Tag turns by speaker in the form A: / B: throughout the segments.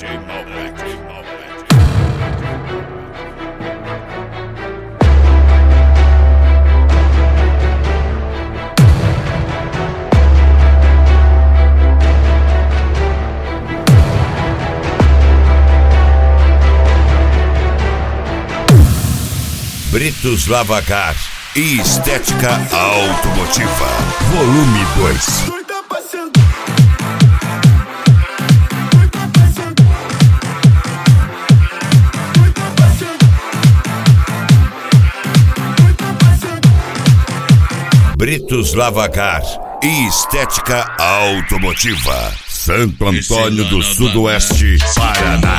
A: DJ Malbec. Britos Lavacar e Estética Automotiva, volume 2. Britos Lavacar e Estética Automotiva, Santo Antônio do Sudoeste, Paraná.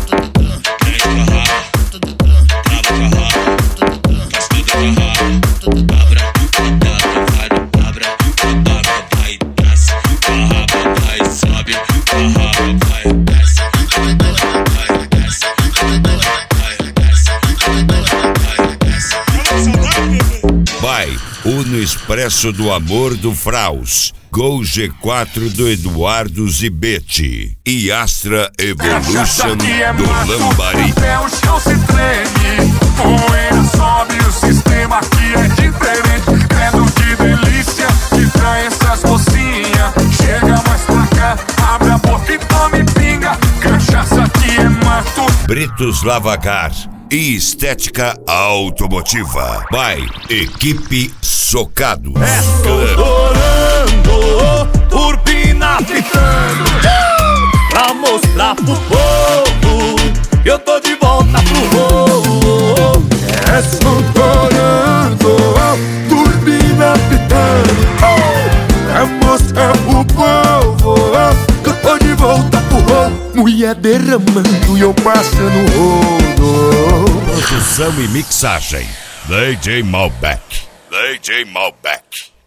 A: Vai, Uno Expresso do Amor do Fraus, Gol G4 do Eduardo Zibete e Astra Evolution do Lambari.
B: Até o chão se treme, poeira sobe, o sistema aqui é diferente. Credo que delícia, que trai essas mocinhas. Chega mais pra cá, abre a boca e tome pinga. Cachaça aqui é mato.
A: Britos Lavacar e Estética Automotiva. Vai, Equipe Socado.
C: Estourando, turbina gritando, pra mostrar pro povo que eu tô de volta pro voo.
B: Estourando, turbina pitando, pra mostrar pro povo que eu tô de volta pro rolo. Mulher derramando e eu passando rolo.
A: Produção e mixagem, DJ Malbec. DJ Malbec.